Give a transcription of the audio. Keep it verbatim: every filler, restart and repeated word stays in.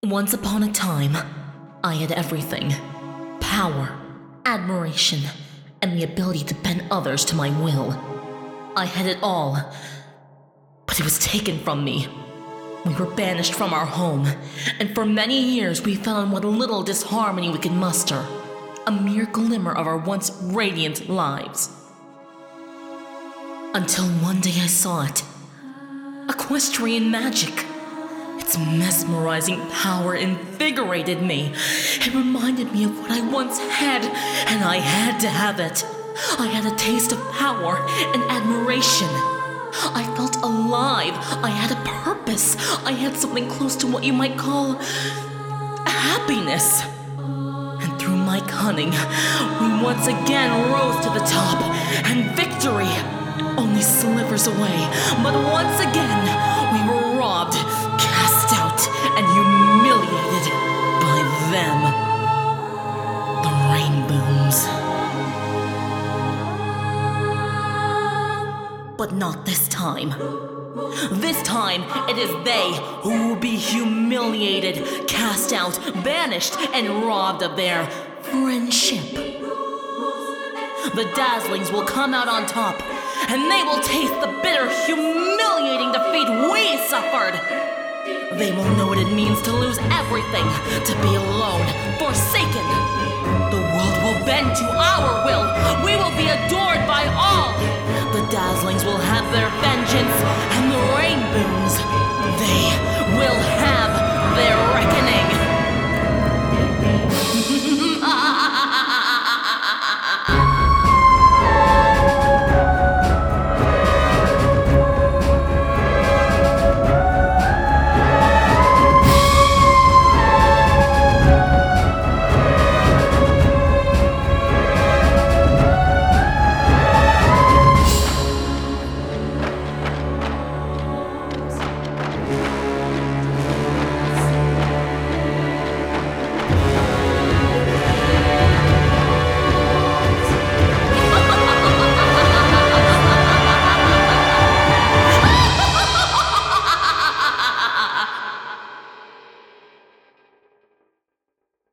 Once upon a time, I had everything. Power, admiration, and the ability to bend others to my will. I had it all, but it was taken from me. We were banished from our home, and for many years we fell in what little disharmony we could muster, a mere glimmer of our once radiant lives. Until one day I saw it. Equestrian magic. Its mesmerizing power invigorated me. It reminded me of what I once had, and I had to have it. I had a taste of power and admiration. I felt alive. I had a purpose. I had something close to what you might call happiness. And through my cunning, we once again rose to the top, and victory only slivers away. But once again, we were robbed, cast out, and humiliated by them. The Rainbooms. But not this time. This time, it is they who will be humiliated, cast out, banished, and robbed of their friendship. The Dazzlings will come out on top, and they will taste the bitter, humiliating defeat we suffered. They will know what it means to lose everything, to be alone, forsaken. The world will bend to our will. We will be adored by all. The Dazzlings will have their vengeance, and the Rainbooms, they will have their